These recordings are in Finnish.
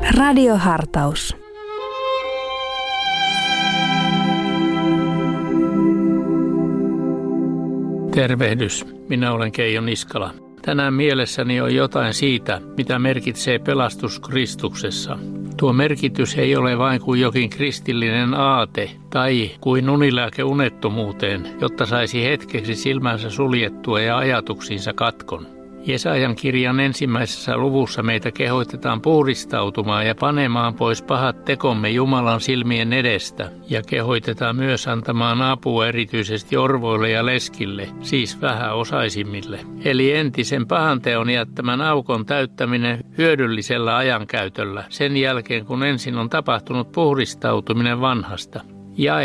Radiohartaus. Tervehdys, minä olen Keijo Niskala. Tänään mielessäni on jotain siitä, mitä merkitsee pelastus Kristuksessa. Tuo merkitys ei ole vain kuin jokin kristillinen aate tai kuin unilääke unettomuuteen, jotta saisi hetkeksi silmänsä suljettua ja ajatuksiinsa katkon. Jesajan kirjan 1. luvussa meitä kehoitetaan puhdistautumaan ja panemaan pois pahat tekomme Jumalan silmien edestä, ja kehoitetaan myös antamaan apua erityisesti orvoille ja leskille, siis vähäosaisimmille. Eli entisen pahanteon jättämän aukon täyttäminen hyödyllisellä ajankäytöllä sen jälkeen, kun ensin on tapahtunut puhdistautuminen vanhasta. Jae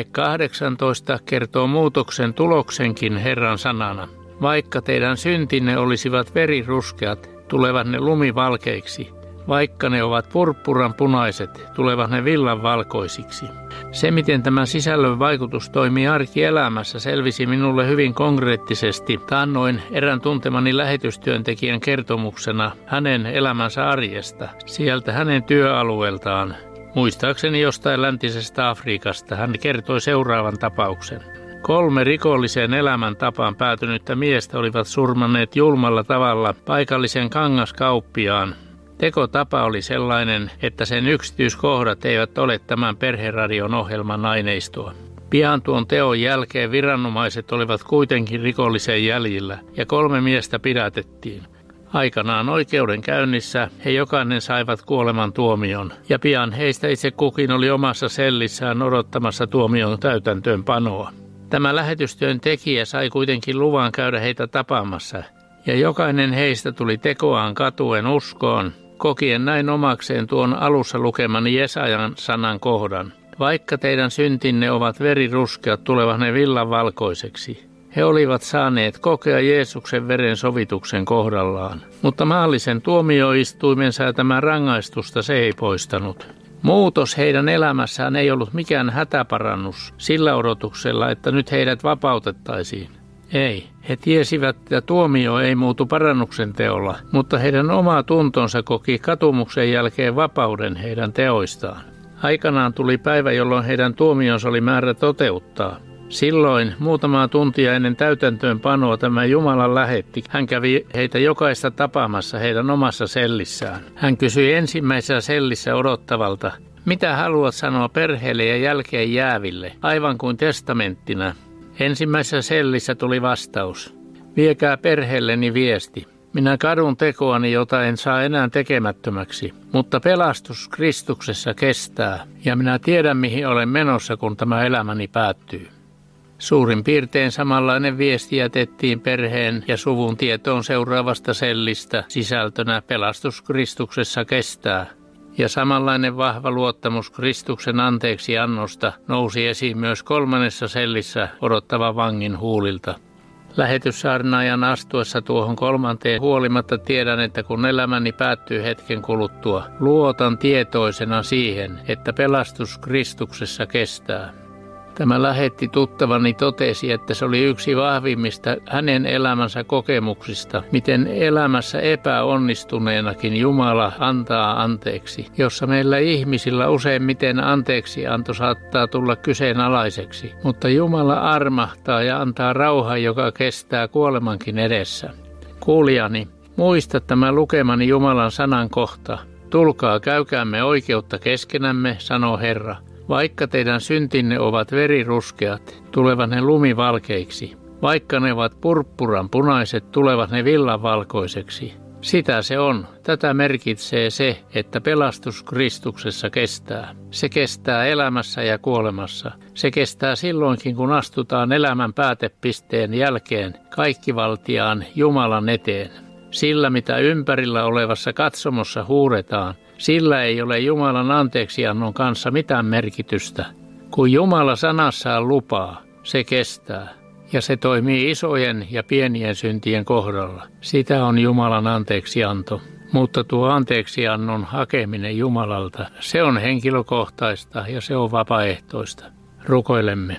18 kertoo muutoksen tuloksenkin Herran sanana. Vaikka teidän syntinne olisivat veriruskeat, tulevat ne lumivalkeiksi. Vaikka ne ovat purppuran punaiset, tulevat ne villanvalkoisiksi. Se, miten tämän sisällön vaikutus toimii arkielämässä, selvisi minulle hyvin konkreettisesti taannoin erään tuntemani lähetystyöntekijän kertomuksena hänen elämänsä arjesta, sieltä hänen työalueeltaan. Muistaakseni jostain läntisestä Afrikasta hän kertoi seuraavan tapauksen. 3 rikolliseen elämäntapaan päätynyttä miestä olivat surmanneet julmalla tavalla paikallisen kangaskauppiaan. Tekotapa oli sellainen, että sen yksityiskohdat eivät ole tämän Perheradion ohjelman aineistoa. Pian tuon teon jälkeen viranomaiset olivat kuitenkin rikollisen jäljillä ja 3 miestä pidätettiin. Aikanaan oikeudenkäynnissä he jokainen saivat kuoleman tuomion, ja pian heistä itse kukin oli omassa sellissään odottamassa tuomion täytäntöönpanoa. Tämä lähetystyön tekijä sai kuitenkin luvan käydä heitä tapaamassa, ja jokainen heistä tuli tekoaan katuen uskoon, kokien näin omakseen tuon alussa lukemani Jesajan sanan kohdan. Vaikka teidän syntinne ovat veriruskeat, tulevat ne villanvalkoiseksi. He olivat saaneet kokea Jeesuksen veren sovituksen kohdallaan, mutta maallisen tuomioistuimen säätämän rangaistusta se ei poistanut. Muutos heidän elämässään ei ollut mikään hätäparannus sillä odotuksella, että nyt heidät vapautettaisiin. Ei, he tiesivät, että tuomio ei muutu parannuksen teolla, mutta heidän oma tuntonsa koki katumuksen jälkeen vapauden heidän teoistaan. Aikanaan tuli päivä, jolloin heidän tuomionsa oli määrä toteuttaa. Silloin muutamaa tuntia ennen täytäntöönpanoa tämä Jumalan lähetti. Hän kävi heitä jokaista tapaamassa heidän omassa sellissään. Hän kysyi ensimmäisessä sellissä odottavalta, mitä haluat sanoa perheelle ja jälkeen jääville, aivan kuin testamenttina. Ensimmäisessä sellissä tuli vastaus, viekää perheelleni viesti. Minä kadun tekoani, jota en saa enää tekemättömäksi, mutta pelastus Kristuksessa kestää, ja minä tiedän mihin olen menossa, kun tämä elämäni päättyy. Suurin piirtein samanlainen viesti jätettiin perheen ja suvun tietoon seuraavasta sellistä sisältönä pelastus Kristuksessa kestää. Ja samanlainen vahva luottamus Kristuksen anteeksiannosta nousi esiin myös 3. sellissä odottava vangin huulilta. Lähetyssaarnaajan astuessa tuohon 3. huolimatta tiedän, että kun elämäni päättyy hetken kuluttua, luotan tietoisena siihen, että pelastus Kristuksessa kestää. Tämä lähetti tuttavani totesi, että se oli yksi vahvimmista hänen elämänsä kokemuksista, miten elämässä epäonnistuneenakin Jumala antaa anteeksi, jossa meillä ihmisillä useimmiten anteeksianto saattaa tulla kyseenalaiseksi, mutta Jumala armahtaa ja antaa rauhan, joka kestää kuolemankin edessä. Kuulijani, muista tämä lukemani Jumalan sanan kohta. Tulkaa, käykäämme oikeutta keskenämme, sanoo Herra. Vaikka teidän syntinne ovat veriruskeat, tulevat ne lumivalkeiksi. Vaikka ne ovat purppuran punaiset, tulevat ne villanvalkoiseksi. Sitä se on. Tätä merkitsee se, että pelastus Kristuksessa kestää. Se kestää elämässä ja kuolemassa. Se kestää silloinkin, kun astutaan elämän päätepisteen jälkeen kaikkivaltiaan Jumalan eteen. Sillä, mitä ympärillä olevassa katsomossa huuretaan, sillä ei ole Jumalan anteeksiannon kanssa mitään merkitystä. Kun Jumala sanassaan lupaa, se kestää. Ja se toimii isojen ja pienien syntien kohdalla. Sitä on Jumalan anteeksianto. Mutta tuo anteeksiannon hakeminen Jumalalta, se on henkilökohtaista ja se on vapaaehtoista. Rukoilemme.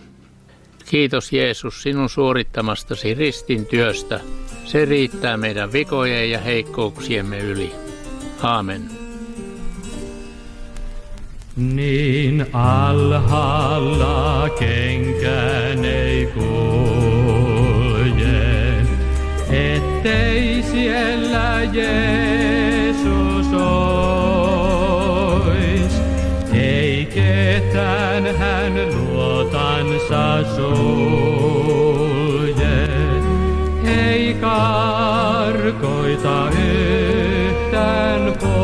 Kiitos Jeesus sinun suorittamastasi ristin työstä. Se riittää meidän vikojen ja heikkouksiemme yli. Aamen. Niin alhaalla kenkään ei kulje, ettei siellä Jeesus ois. Ei ketään hän luotansa sulje, ei karkoita yhtään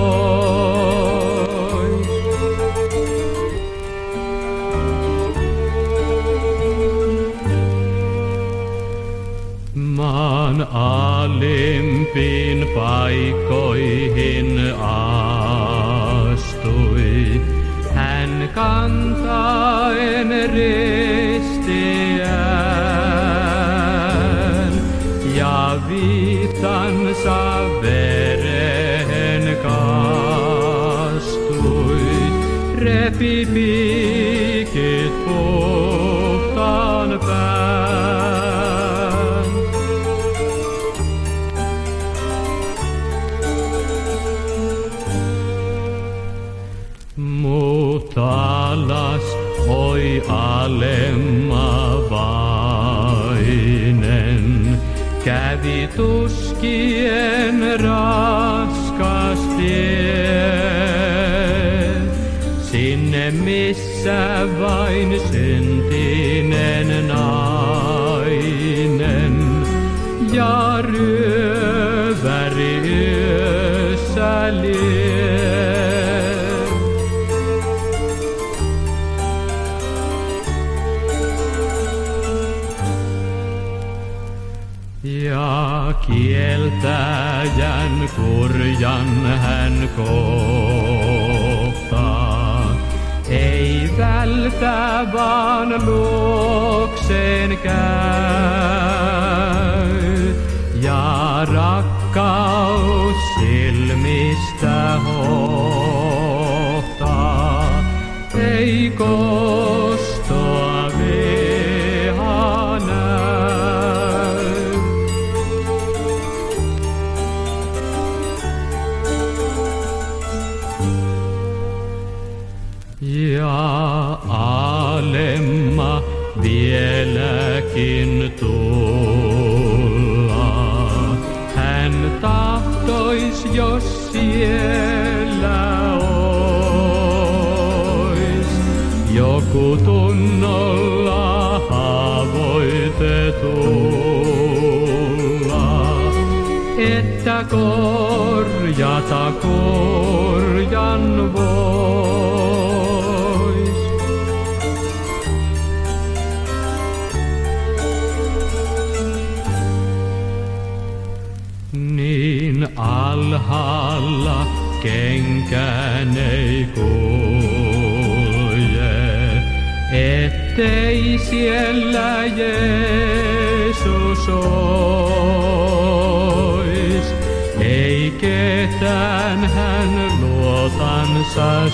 pois. Maan alimpiin paikkoihin astui, hän kantaen ristiään ja viittansa veren kastui, repi piikit puhtaan pään. Alas, oi alemmavainen, kävi tuskien raskas tie. Sinne missä vain syntinen nainen ja ryöväri yössä lie. Ja kieltäjän kurjan hän kohtaa, ei vältä vaan luokseen käy. Ja rakkaus silmistä hohtaa, ei kostoa viha näy. Ja alemma vieläkin tulla, hän tahtois, jos siellä ois joku tunnolla haavoitetulla, että korjata korjan vois. Niin alhaalla kenkään ei kulje, ettei siellä Jeesus ois. Ei ketään hän luotansa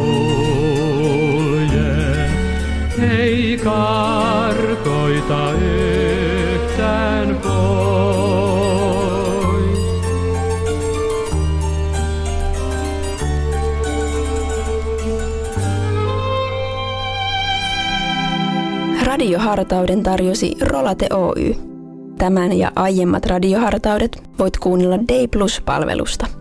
sulje, ei karkoita yhtään pois. Radiohartauden tarjosi Rolate Oy. Tämän ja aiemmat radiohartaudet voit kuunnella Day Plus-palvelusta.